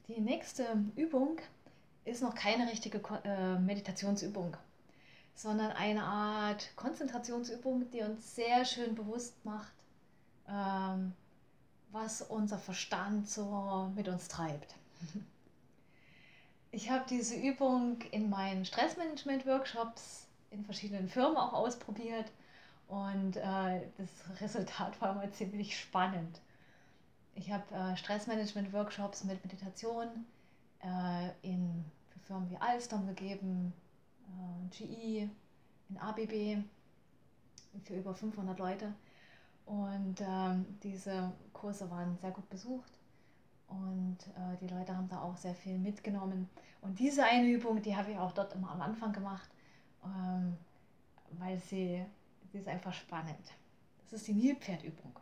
Die nächste Übung ist noch keine richtige Meditationsübung, sondern eine Art Konzentrationsübung, die uns sehr schön bewusst macht, ähm, was unser Verstand so mit uns treibt. Ich habe diese Übung in meinen Stressmanagement-Workshops in verschiedenen Firmen auch ausprobiert und das Resultat war mal ziemlich spannend. Ich habe Stressmanagement-Workshops mit Meditation für Firmen wie Alstom gegeben, GE, in ABB für über 500 Leute. Und diese Kurse waren sehr gut besucht und die Leute haben da auch sehr viel mitgenommen. Und diese eine Übung, die habe ich auch dort immer am Anfang gemacht, ähm, weil sie ist einfach spannend. Das ist die Nilpferdübung.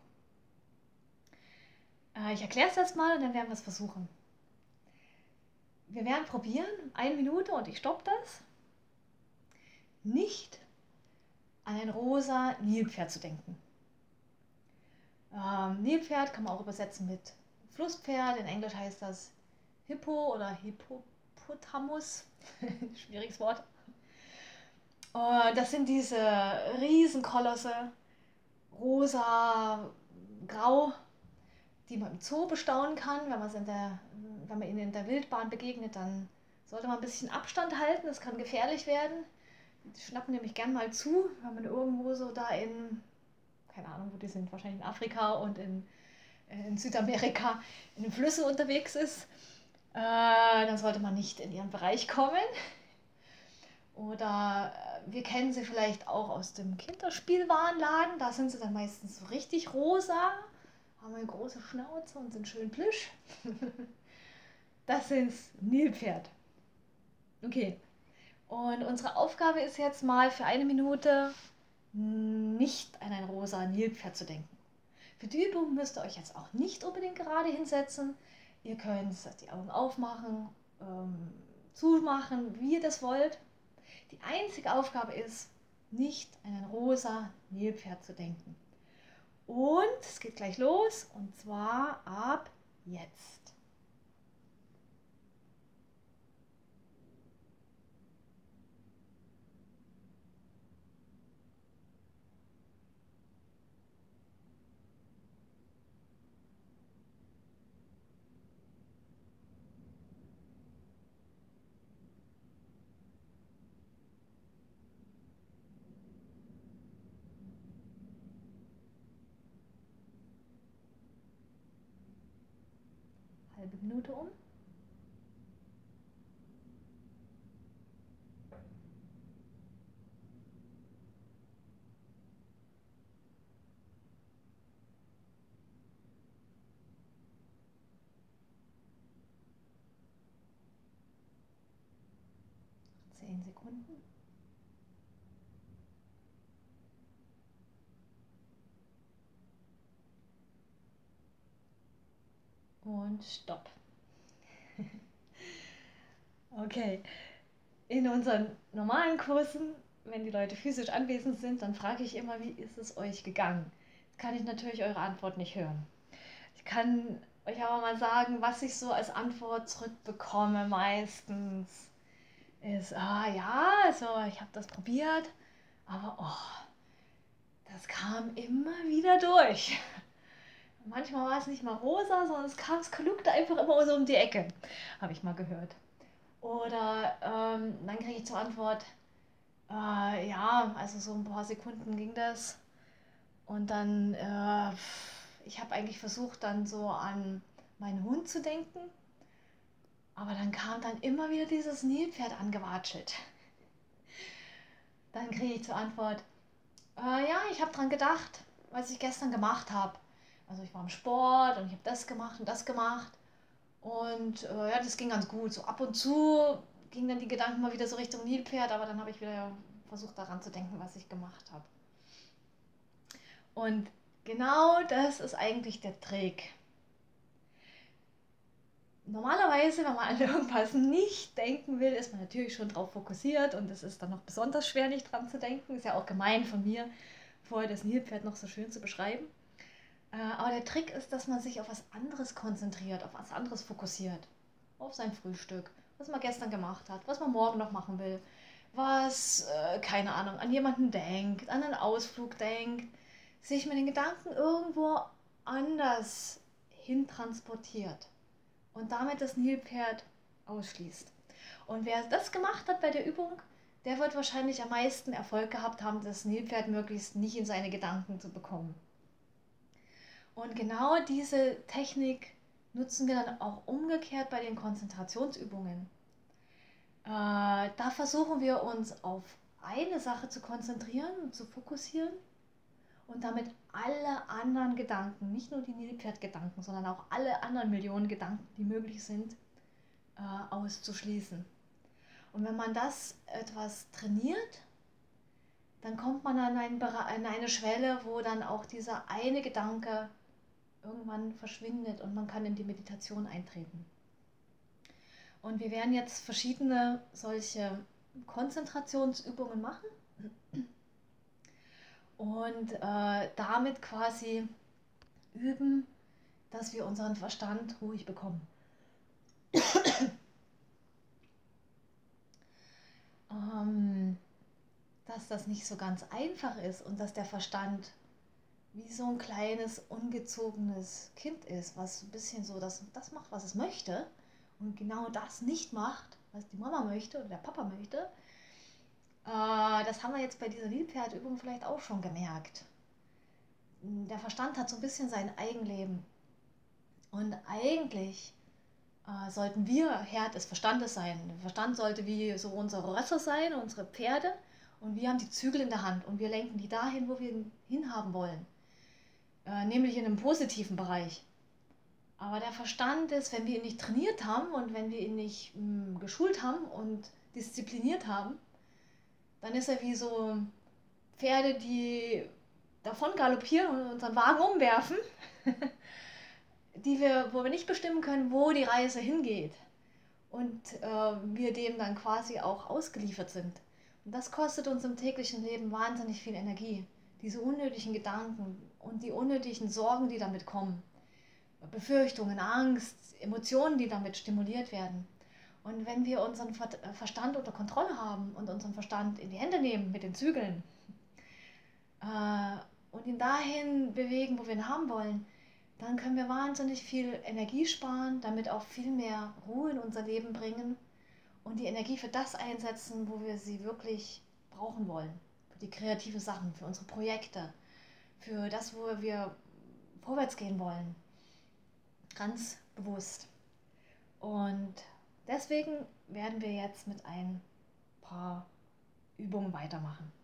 Ich erkläre es erstmal und dann werden wir es versuchen. Wir werden probieren, 1 Minute und ich stoppe das, nicht an ein rosa Nilpferd zu denken. Nilpferd kann man auch übersetzen mit Flusspferd. In Englisch heißt das Hippo oder Hippopotamus. Schwieriges Wort. Das sind diese Riesenkolosse, rosa, grau, die man im Zoo bestaunen kann. Wenn man ihnen in der Wildbahn begegnet, dann sollte man ein bisschen Abstand halten. Das kann gefährlich werden. Die schnappen nämlich gern mal zu, wenn man irgendwo so da keine Ahnung, wo die sind, wahrscheinlich in Afrika und in Südamerika in den Flüssen unterwegs ist. Dann sollte man nicht in ihren Bereich kommen. Oder wir kennen sie vielleicht auch aus dem Kinderspielwarenladen. Da sind sie dann meistens so richtig rosa, haben eine große Schnauze und sind schön plüsch. Das sind Nilpferd. Okay. Und unsere Aufgabe ist jetzt mal für 1 Minute nicht an ein rosa Nilpferd zu denken. Für die Übung müsst ihr euch jetzt auch nicht unbedingt gerade hinsetzen. Ihr könnt die Augen aufmachen, zumachen, wie ihr das wollt. Die einzige Aufgabe ist, nicht an ein rosa Nilpferd zu denken. Und es geht gleich los und zwar ab jetzt. Halbe Minute um. Noch 10 Sekunden. Und Stopp. Okay. In unseren normalen Kursen, wenn die Leute physisch anwesend sind, dann frage ich immer, wie ist es euch gegangen? Jetzt kann ich natürlich eure Antwort nicht hören. Ich kann euch aber mal sagen, was ich so als Antwort zurückbekomme meistens ist, ja, also ich habe das probiert, aber das kam immer wieder durch. Manchmal war es nicht mal rosa, sondern es kluckte einfach immer so um die Ecke, habe ich mal gehört. Oder dann kriege ich zur Antwort, ja, also so ein paar Sekunden ging das. Und dann, ich habe eigentlich versucht, dann so an meinen Hund zu denken. Aber dann kam dann immer wieder dieses Nilpferd angewatschelt. Dann kriege ich zur Antwort, ja, ich habe dran gedacht, was ich gestern gemacht habe. Also ich war im Sport und ich habe das gemacht und das gemacht. Und ja, das ging ganz gut. So ab und zu gingen dann die Gedanken mal wieder so Richtung Nilpferd, aber dann habe ich wieder versucht daran zu denken, was ich gemacht habe. Und genau das ist eigentlich der Trick. Normalerweise, wenn man an irgendwas nicht denken will, ist man natürlich schon darauf fokussiert und es ist dann noch besonders schwer, nicht dran zu denken. Ist ja auch gemein von mir, vorher das Nilpferd noch so schön zu beschreiben. Aber der Trick ist, dass man sich auf was anderes konzentriert, auf was anderes fokussiert. auf sein Frühstück, was man gestern gemacht hat, was man morgen noch machen will, was, keine Ahnung, an jemanden denkt, an einen Ausflug denkt, sich mit den Gedanken irgendwo anders hin transportiert und damit das Nilpferd ausschließt. Und wer das gemacht hat bei der Übung, der wird wahrscheinlich am meisten Erfolg gehabt haben, das Nilpferd möglichst nicht in seine Gedanken zu bekommen. Und genau diese Technik nutzen wir dann auch umgekehrt bei den Konzentrationsübungen. Da versuchen wir uns auf eine Sache zu konzentrieren und zu fokussieren und damit alle anderen Gedanken, nicht nur die Nilpferdgedanken, sondern auch alle anderen Millionen Gedanken, die möglich sind, auszuschließen. Und wenn man das etwas trainiert, dann kommt man an eine Schwelle, wo dann auch dieser eine Gedanke irgendwann verschwindet und man kann in die Meditation eintreten. Und wir werden jetzt verschiedene solche Konzentrationsübungen machen und damit quasi üben, dass wir unseren Verstand ruhig bekommen. Dass das nicht so ganz einfach ist und dass der Verstand wie so ein kleines, ungezogenes Kind ist, was ein bisschen so das macht, was es möchte und genau das nicht macht, was die Mama möchte oder der Papa möchte. Das haben wir jetzt bei dieser Nilpferdübung vielleicht auch schon gemerkt. Der Verstand hat so ein bisschen sein Eigenleben. Und eigentlich sollten wir Herr des Verstandes sein. Der Verstand sollte wie so unsere Rösser sein, unsere Pferde. Und wir haben die Zügel in der Hand und wir lenken die dahin, wo wir hinhaben wollen. Nämlich in einem positiven Bereich. Aber der Verstand ist, wenn wir ihn nicht trainiert haben und wenn wir ihn nicht geschult haben und diszipliniert haben, dann ist er wie so Pferde, die davon galoppieren und unseren Wagen umwerfen, wo wir nicht bestimmen können, wo die Reise hingeht. Und wir dem dann quasi auch ausgeliefert sind. Und das kostet uns im täglichen Leben wahnsinnig viel Energie. Diese unnötigen Gedanken und die unnötigen Sorgen, die damit kommen. Befürchtungen, Angst, Emotionen, die damit stimuliert werden. Und wenn wir unseren Verstand unter Kontrolle haben und unseren Verstand in die Hände nehmen mit den Zügeln und ihn dahin bewegen, wo wir ihn haben wollen, dann können wir wahnsinnig viel Energie sparen, damit auch viel mehr Ruhe in unser Leben bringen und die Energie für das einsetzen, wo wir sie wirklich brauchen wollen. Für die kreativen Sachen, für unsere Projekte, für das, wo wir vorwärts gehen wollen. Ganz bewusst. Und deswegen werden wir jetzt mit ein paar Übungen weitermachen.